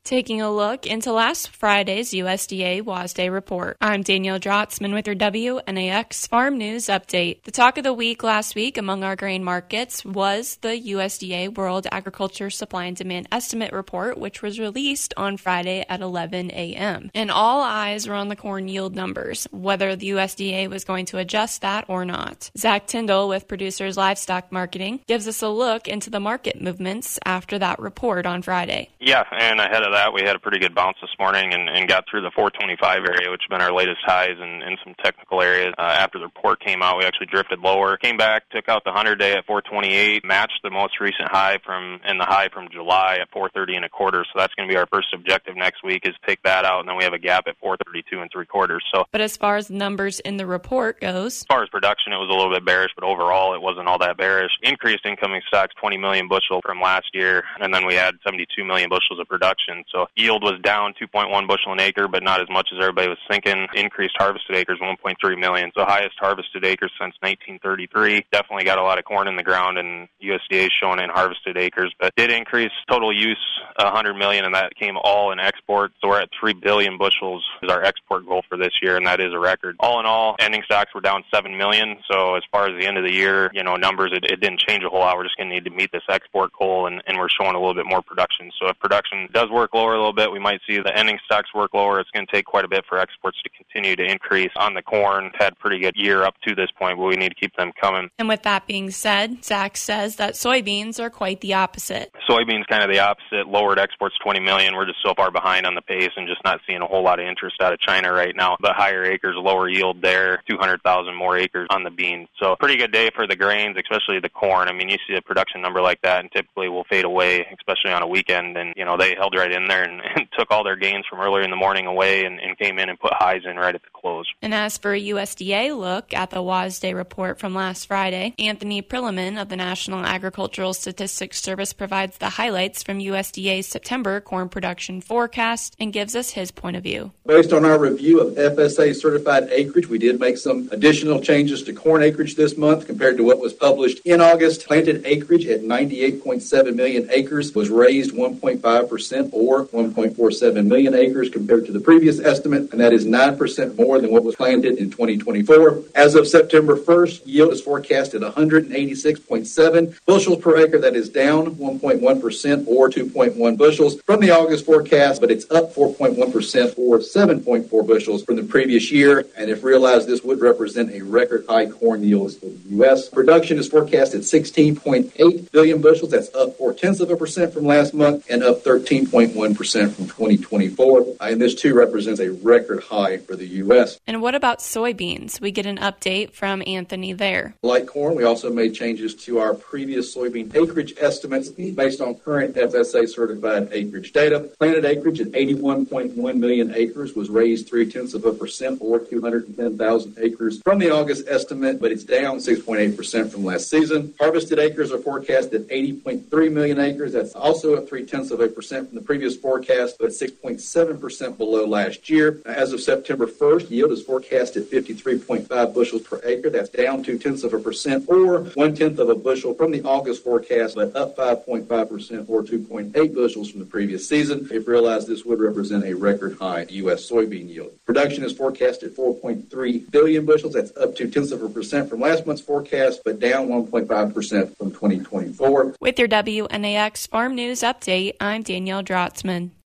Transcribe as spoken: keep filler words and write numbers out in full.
Taking a look into last Friday's U S D A WASDE report. I'm Danielle Drotzman with your W N A X Farm News Update. The talk of the week last week among our grain markets was the U S D A World Agriculture Supply and Demand Estimate report, which was released on Friday at eleven a.m. And all eyes were on the corn yield numbers, whether the U S D A was going to adjust that or not. Zach Tyndall with Producers Livestock Marketing gives us a look into the market movements after that report on Friday. Yeah, and ahead of that, we had a pretty good bounce this morning and, and got through the four twenty-five area, which has been our latest highs in, in some technical areas. Uh, after the report came out, we actually drifted lower, came back, took out the hundred-day at four twenty-eight, matched the most recent high from and the high from July at four thirty and a quarter. So that's going to be our first objective next week is take that out, and then we have a gap at four thirty-two and three quarters. So, but as far as the numbers in the report goes, as far as production, it was a little bit bearish, but overall, it wasn't all that bearish. Increased incoming stocks, twenty million bushels from last year, and then we had seventy-two million bushels of production. So yield was down two point one bushel an acre, but not as much as everybody was thinking. Increased harvested acres, one point three million. So highest harvested acres since nineteen thirty-three. Definitely got a lot of corn in the ground, and U S D A is showing in harvested acres, but did increase total use one hundred million, and that came all in export. So we're at three billion bushels is our export goal for this year, and that is a record. All in all, ending stocks were down seven million. So as far as the end of the year, you know, numbers, it, it didn't change a whole lot. We're just going to need to meet this export goal, and, and we're showing a little bit more production. So if production does work lower a little bit, we might see the ending stocks work lower. It's going to take quite a bit for exports to continue to increase. On the corn, had a pretty good year up to this point, but we need to keep them coming. And with that being said, Zach says that soybeans are quite the opposite. Soybeans kind of the opposite. Lowered exports twenty million. We're just so far behind on the pace and just not seeing a whole lot of interest out of China right now. But higher acres, lower yield there, two hundred thousand more acres on the beans. So pretty good day for the grains, especially the corn. I mean, you see a production number like that and typically will fade away, especially on a weekend. And, you know, they held right in there and, and took all their gains from earlier in the morning away and, and came in and put highs in right at the close. And as for a U S D A look at the WASDE report from last Friday, Anthony Prilliman of the National Agricultural Statistics Service provides the highlights from U S D A's September corn production forecast and gives us his point of view. Based on our review of F S A certified acreage, we did make some additional changes to corn acreage this month compared to what was published in August. Planted acreage at ninety-eight point seven million acres was raised one point five percent or one point four seven million acres compared to the previous estimate, and that is nine percent more than what was planted in twenty twenty-four. As of September first, yield is forecast at one hundred eighty-six point seven bushels per acre. That is down one point one percent or two point one bushels from the August forecast, but it's up four point one percent or seven point four bushels from the previous year. And if realized, this would represent a record high corn yield for the U S. Production is forecast at sixteen point eight billion bushels. That's up four tenths of a percent from last month and up thirteen point one percent from twenty twenty-four. And this too represents a record high for the U S. And what about soybeans? We get an update from Anthony there. Like corn, we also made changes to our previous soybean acreage estimates based on current F S A certified acreage data. Planted acreage at eighty-one point one million acres was raised three tenths of a percent or two hundred ten thousand acres from the August estimate, but it's down six point eight percent from last season. Harvested acres are forecast at eighty point three million acres. That's also up three tenths of a percent from the previous forecast, but six point seven percent below last year. As of September first, yield is forecast at fifty-three point five bushels per acre. That's down two tenths of a percent or one tenth of a bushel from the August forecast, but up five point five percent or two point eight bushels from the previous season. If realized, this would represent a record high U S soybean yield. Production is forecast at four point three billion bushels. That's up two tenths of a percent from last month's forecast, but down one point five percent from twenty twenty-four. With your W N A X Farm News Update, I'm Danielle Drotzman.